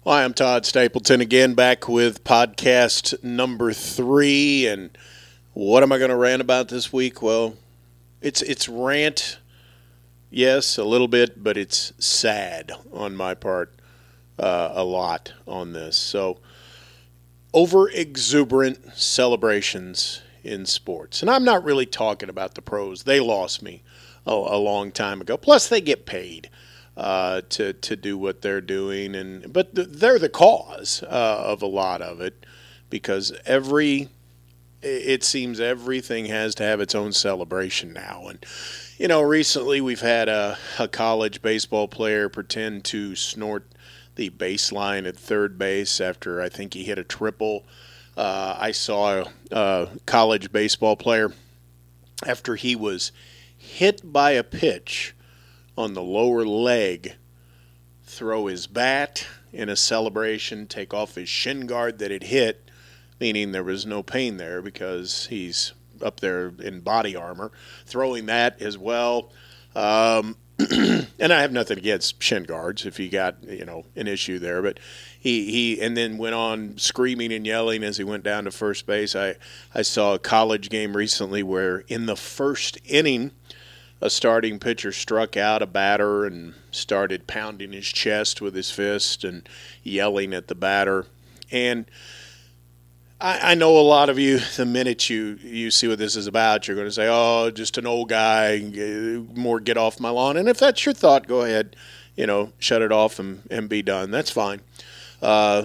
Hi, I'm Todd Stapleton again, back with podcast number 3. And what am I going to rant about this week? Well, it's rant, yes, a little bit, but it's sad on my part, a lot on this. So, over exuberant celebrations in sports, and I'm not really talking about the pros. They lost me a long time ago. Plus, they get paid to do what they're doing, but they're the cause of a lot of it, because it seems everything has to have its own celebration now. And recently we've had a college baseball player pretend to snort the baseline at third base after I think he hit a triple. I saw a college baseball player, after he was hit by a pitch on the lower leg, throw his bat in a celebration, take off his shin guard that it hit, meaning there was no pain there because he's up there in body armor, throwing that as well. And I have nothing against shin guards if you got an issue there, but he and then went on screaming and yelling as he went down to first base. I saw a college game recently where in the first inning, a starting pitcher struck out a batter and started pounding his chest with his fist and yelling at the batter. And I know a lot of you, the minute you see what this is about, you're going to say, oh, just an old guy, more get off my lawn. And if that's your thought, go ahead, shut it off and be done. That's fine. I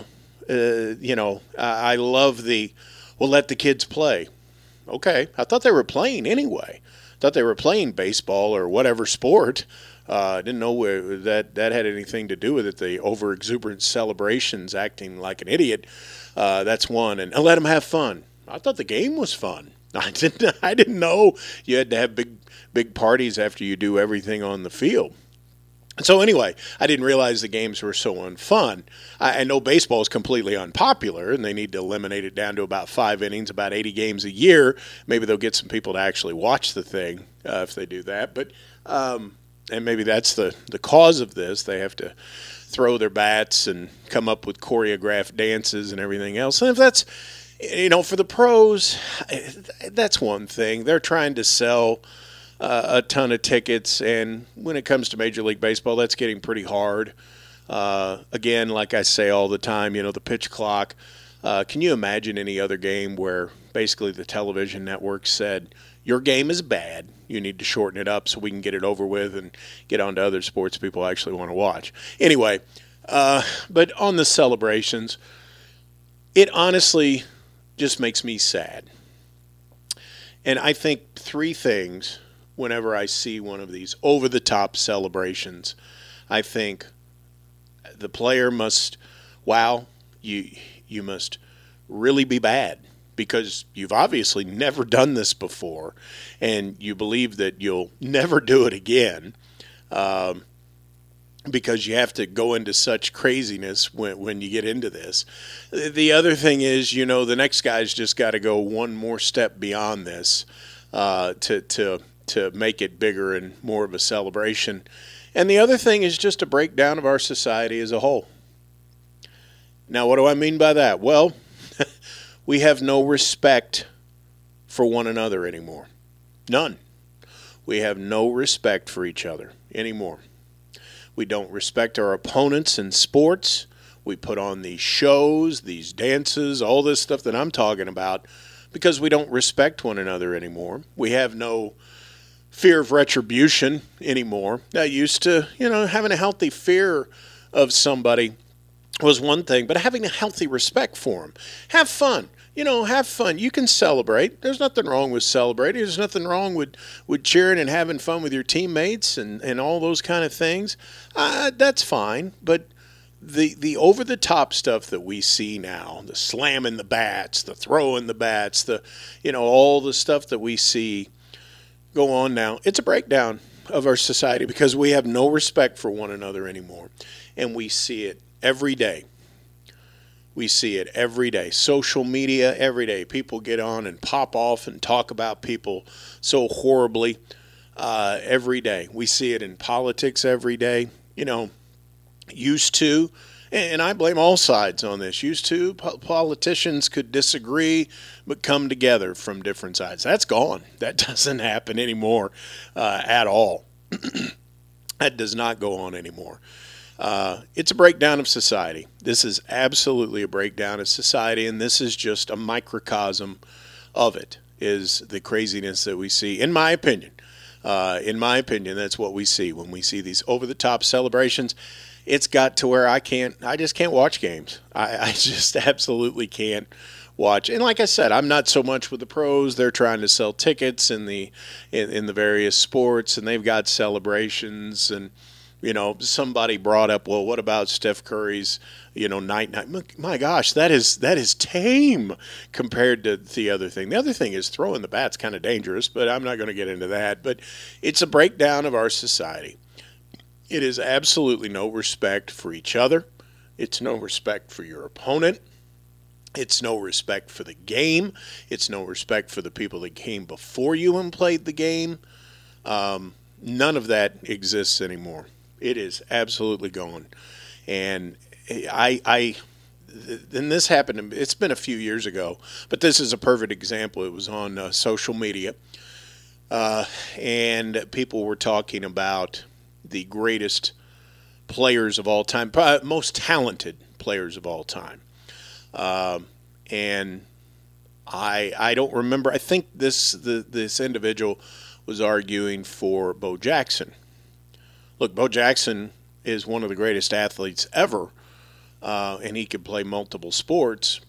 love well, let the kids play. Okay, I thought they were playing anyway. Thought they were playing baseball or whatever sport. I didn't know that had anything to do with it. The over-exuberant celebrations, acting like an idiot. That's one. And let them have fun. I thought the game was fun. I didn't know you had to have big parties after you do everything on the field. So anyway, I didn't realize the games were so unfun. I know baseball is completely unpopular, and they need to eliminate it down to about 5 innings, about 80 games a year. Maybe they'll get some people to actually watch the thing if they do that. But and maybe that's the cause of this. They have to throw their bats and come up with choreographed dances and everything else. And if that's, for the pros, that's one thing. They're trying to sell a ton of tickets, and when it comes to Major League Baseball, that's getting pretty hard. Again, like I say all the time, the pitch clock. Can you imagine any other game where basically the television network said, your game is bad, you need to shorten it up so we can get it over with and get on to other sports people actually want to watch? Anyway, but on the celebrations, it honestly just makes me sad. And I think 3 things whenever I see one of these over-the-top celebrations. I think the player must, you must really be bad, because you've obviously never done this before, and you believe that you'll never do it again, because you have to go into such craziness when you get into this. The other thing is, the next guy's just got to go one more step beyond this to make it bigger and more of a celebration. And the other thing is just a breakdown of our society as a whole. Now, what do I mean by that? Well, we have no respect for one another anymore. None. We have no respect for each other anymore. We don't respect our opponents in sports. We put on these shows, these dances, all this stuff that I'm talking about, because we don't respect one another anymore. We have no fear of retribution anymore. That used to, having a healthy fear of somebody was one thing, but having a healthy respect for them. Have fun. Have fun. You can celebrate. There's nothing wrong with celebrating. There's nothing wrong with cheering and having fun with your teammates and all those kind of things. That's fine. But the over-the-top stuff that we see now, the slamming the bats, the throwing the bats, all the stuff that we see go on now, it's a breakdown of our society, because we have no respect for one another anymore. And we see it every day. We see it every day. Social media, every day. People get on and pop off and talk about people so horribly every day. We see it in politics every day. Used to, And I blame all sides on this. Used to, politicians could disagree but come together from different sides. That's gone. That doesn't happen anymore at all. That does not go on anymore. It's a breakdown of society. This is absolutely a breakdown of society, and this is just a microcosm of it, is the craziness that we see, in my opinion. That's what we see when we see these over-the-top celebrations. It's got to where I just can't watch games. I just absolutely can't watch. And like I said, I'm not so much with the pros. They're trying to sell tickets in the various sports, and they've got celebrations. And somebody brought up, well, what about Steph Curry's night? My gosh, that is tame compared to the other thing. The other thing is throwing the bat's kind of dangerous, but I'm not going to get into that. But it's a breakdown of our society. It is absolutely no respect for each other. It's no respect for your opponent. It's no respect for the game. It's no respect for the people that came before you and played the game. None of that exists anymore. It is absolutely gone. And and this happened, it's been a few years ago, but this is a perfect example. It was on social media, and people were talking about the greatest players of all time, most talented players of all time. And I don't remember. I think this individual was arguing for Bo Jackson. Look, Bo Jackson is one of the greatest athletes ever, and he could play multiple sports.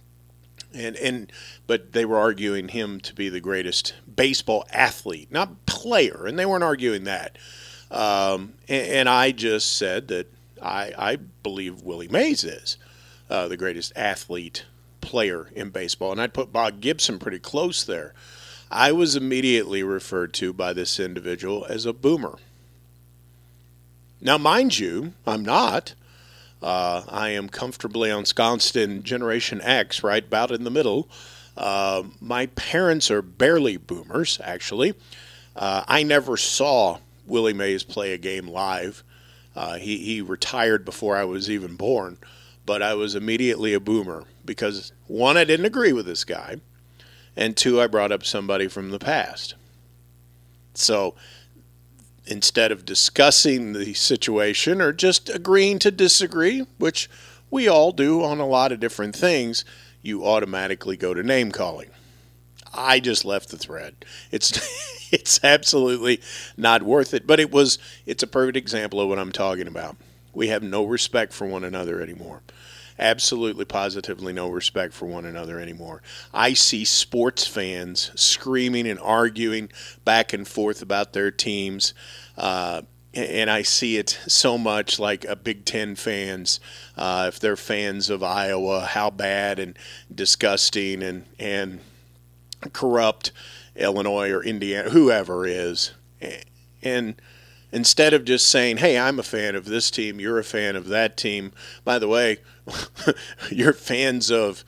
But they were arguing him to be the greatest baseball athlete, not player, and they weren't arguing that. And I just said that I believe Willie Mays is the greatest athlete player in baseball, and I'd put Bob Gibson pretty close there. I was immediately referred to by this individual as a boomer. Now, mind you, I'm not. I am comfortably ensconced in Generation X, right about in the middle. My parents are barely boomers, actually. I never saw Willie Mays play a game live. He retired before I was even born, but I was immediately a boomer because, one, I didn't agree with this guy, and two, I brought up somebody from the past. So instead of discussing the situation or just agreeing to disagree, which we all do on a lot of different things, you automatically go to name calling. I just left the thread. It's absolutely not worth it, but it's a perfect example of what I'm talking about. We have no respect for one another anymore. Absolutely, positively no respect for one another anymore. I see sports fans screaming and arguing back and forth about their teams, and I see it so much like a Big Ten fans. If they're fans of Iowa, how bad and disgusting and corrupt Illinois or Indiana, whoever is. And instead of just saying, hey, I'm a fan of this team, you're a fan of that team. By the way, you're fans of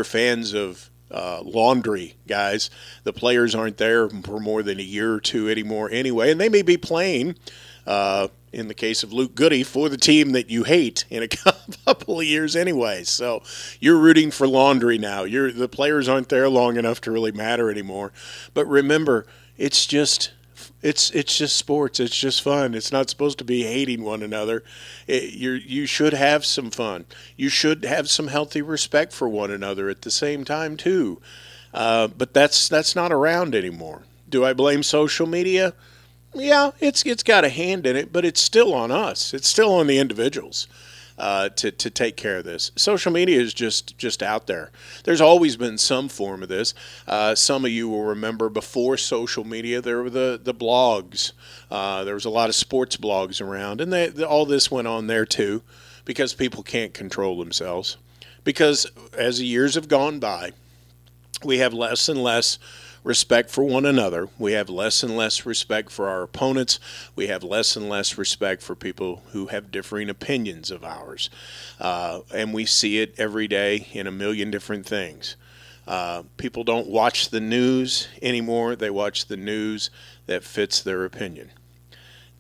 laundry, guys. The players aren't there for more than a year or two anymore anyway, and they may be playing, in the case of Luke Goody, for the team that you hate in a couple of years anyway. So you're rooting for laundry now. The players aren't there long enough to really matter anymore. But remember, it's just sports. It's just fun. It's not supposed to be hating one another. You should have some fun. You should have some healthy respect for one another at the same time too. But that's not around anymore. Do I blame social media? Yeah, it's got a hand in it, but it's still on us. It's still on the individuals to take care of this. Social media is just out there. There's always been some form of this. Some of you will remember before social media, there were the blogs. There was a lot of sports blogs around, and all this went on there too because people can't control themselves. Because as the years have gone by, we have less and less respect for one another. We have less and less respect for our opponents. We have less and less respect for people who have differing opinions of ours. And we see it every day in a million different things. People don't watch the news anymore. They watch the news that fits their opinion.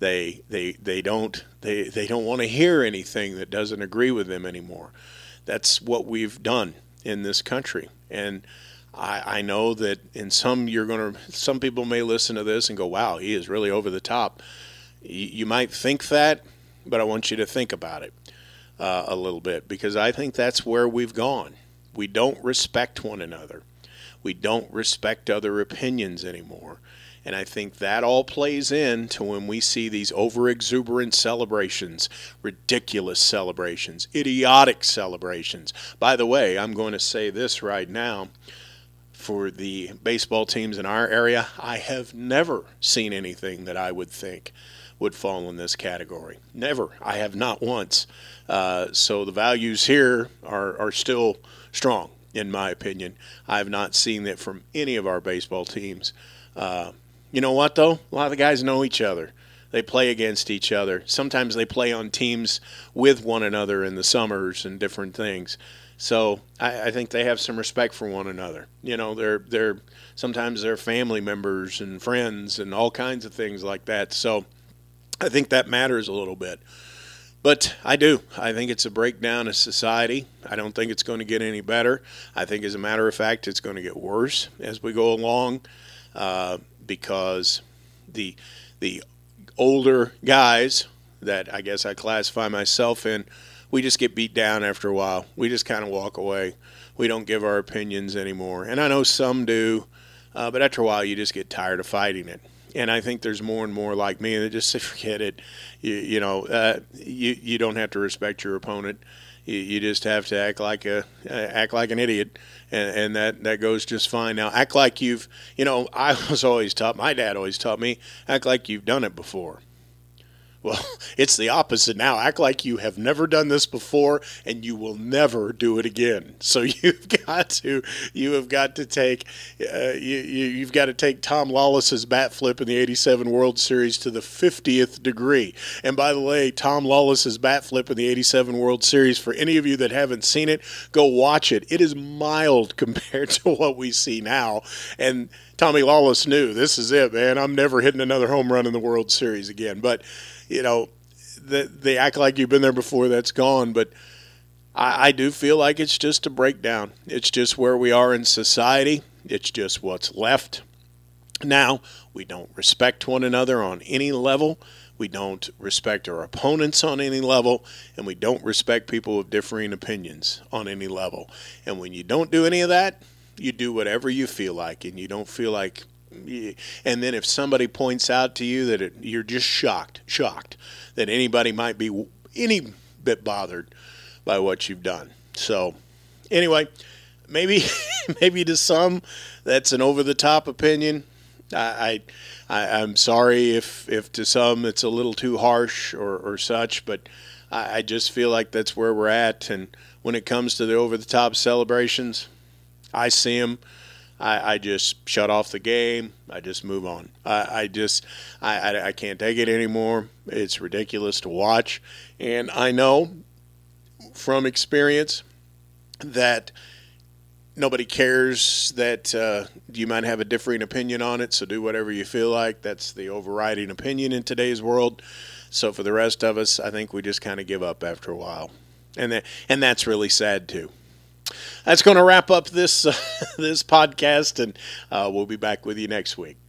They don't want to hear anything that doesn't agree with them anymore. That's what we've done in this country. And I know that in some people may listen to this and go, wow, he is really over the top. You might think that, but I want you to think about it a little bit, because I think that's where we've gone. We don't respect one another. We don't respect other opinions anymore. And I think that all plays into when we see these over-exuberant celebrations, ridiculous celebrations, idiotic celebrations. By the way, I'm going to say this right now. For the baseball teams in our area, I have never seen anything that I would think would fall in this category. Never. I have not once. So the values here are still strong, in my opinion. I have not seen that from any of our baseball teams. You know what, though? A lot of the guys know each other. They play against each other. Sometimes they play on teams with one another in the summers and different things. So I think they have some respect for one another. You know, they're sometimes they're family members and friends and all kinds of things like that. So I think that matters a little bit. But I think it's a breakdown of society. I don't think it's going to get any better. I think, as a matter of fact, it's going to get worse as we go along, because the older guys that I guess I classify myself in, we just get beat down after a while. We just kind of walk away. We don't give our opinions anymore. And I know some do, but after a while you just get tired of fighting it. And I think there's more and more like me that just say, forget it. You don't have to respect your opponent. You just have to act like an idiot, and that goes just fine. Now, act like I was always taught, my dad always taught me, act like you've done it before. Well, it's the opposite now. Act like you have never done this before, and you will never do it again. So you've got to take Tom Lawless's bat flip in the '87 World Series to the 50th degree. And by the way, Tom Lawless's bat flip in the '87 World Series, for any of you that haven't seen it, go watch it. It is mild compared to what we see now. And Tommy Lawless knew, this is it, man. I'm never hitting another home run in the World Series again. But they act like you've been there before. That's gone. But I do feel like it's just a breakdown. It's just where we are in society. It's just what's left. Now, we don't respect one another on any level. We don't respect our opponents on any level. And we don't respect people with differing opinions on any level. And when you don't do any of that, you do whatever you feel like. And you don't feel like... And then if somebody points out to you that you're just shocked that anybody might be any bit bothered by what you've done. So anyway, maybe to some that's an over-the-top opinion. I'm sorry if to some it's a little too harsh or such, but I just feel like that's where we're at. And when it comes to the over-the-top celebrations, I see them. I just shut off the game. I just move on. I can't take it anymore. It's ridiculous to watch. And I know from experience that nobody cares that you might have a differing opinion on it, so do whatever you feel like. That's the overriding opinion in today's world. So for the rest of us, I think we just kind of give up after a while. And that's really sad too. That's going to wrap up this podcast, and we'll be back with you next week.